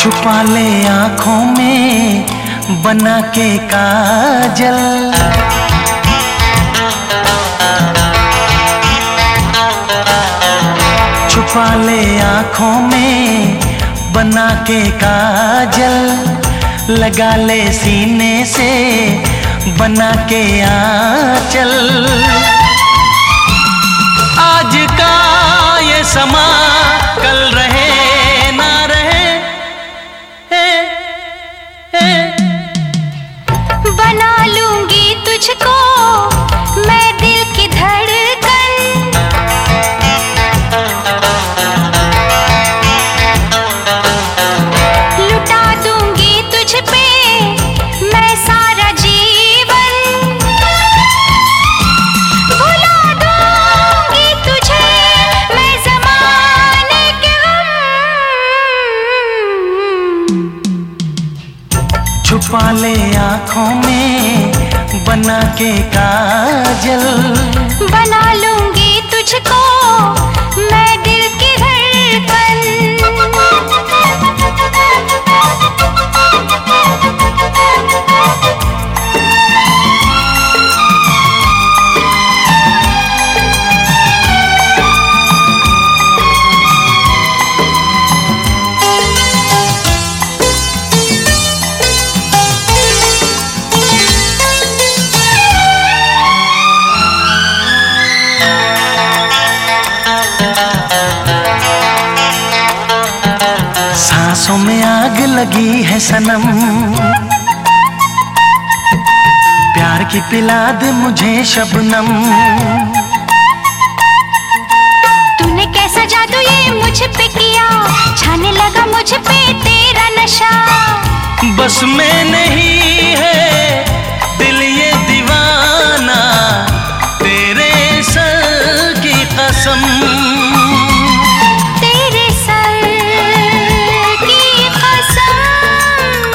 छुपा ले आँखों में बना के काजल, छुपा ले आँखों में बना के काजल, लगा ले सीने से बना के आंचल। आज का ये समा कल रहे ना रहे, बना लूंगी तुझको मैं दिल की धड़कन, लुटा दूंगी तुझ पे मैं सारा जीवन, भुला दूंगी तुझे मैं ज़माने के गम। छुपा ले आँखों में बना के काजल, बना लूंगी तुझको मैं दिल की धड़कन। सांसों में आग लगी है सनम, प्यार की पिला दे मुझे शबनम। तूने कैसा जादू ये मुझ पे किया, छाने लगा मुझ पे तेरा नशा। बस में नहीं है दिल ये दीवाना, तेरे सर की कसम, तेरे सर की कसम।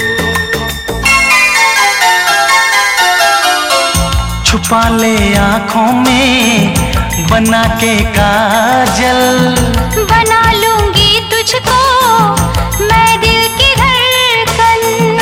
छुपा ले आँखों में बना के काजल, बना लूंगी तुझको मैं दिल की धड़कन।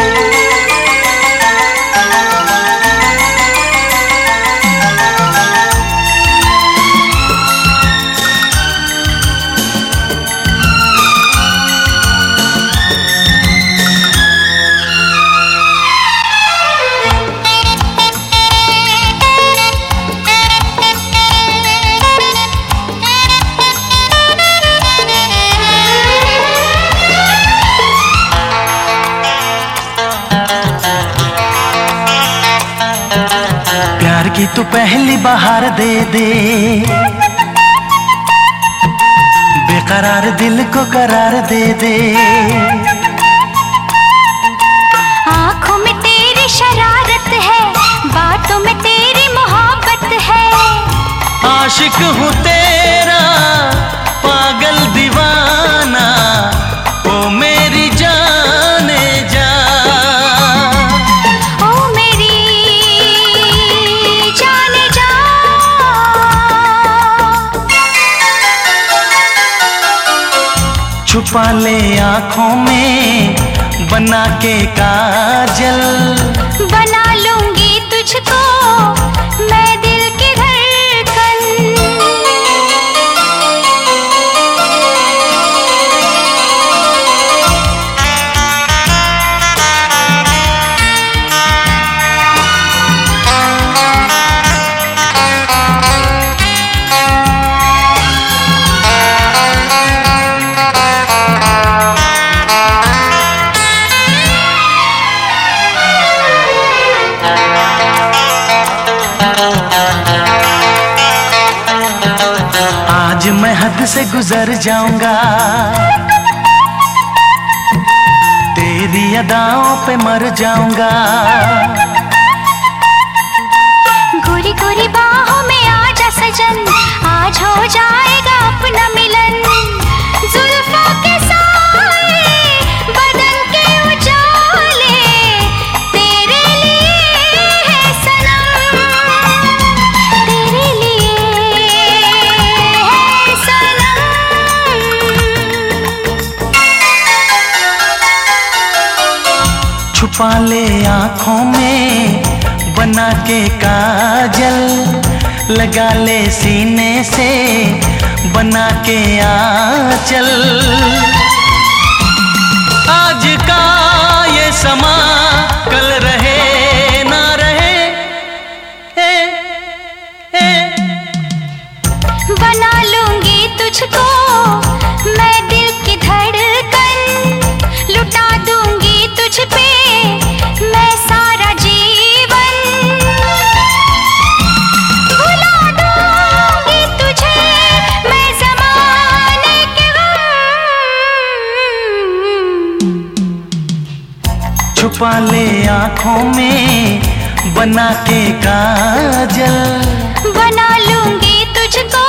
प्यार की तू पहली बहार दे दे, बेकरार दिल को करार दे दे। आँखों में तेरी शरारत है, बातों में तेरी मोहब्बत है। आशिक हूँ तेरा पागल दीवाना, ओ मेरी जाने जा, ओ मेरी जाने जा। छुपा ले आँखों में बना के काजल, बना लूंगी तुझको मैं दिल की धड़कन। आज मैं हद से गुजर जाऊंगा, तेरी अदाओं पे मर जाऊंगा। गोरी गोरी बाहों में आजा सजन, आज हो जाएगा अपना मिलन। जुल्फों के साए बदन के उजाले तेरे लिए है सनम, तेरे लिए है सनम। छुपा ले आँखों में बना के काजल, लगा ले सीने से बना के आंचल। आज का ये समा कल रहे ना रहे, बना लूंगी तुझको मैं दिल की धड़कन, लुटा दूंगी तुझ पे मैं सारा जीवन, भुला दूंगी तुझे मैं ज़माने के गम। छुपा ले आँखों में बना के काजल, बना लूंगी तुझको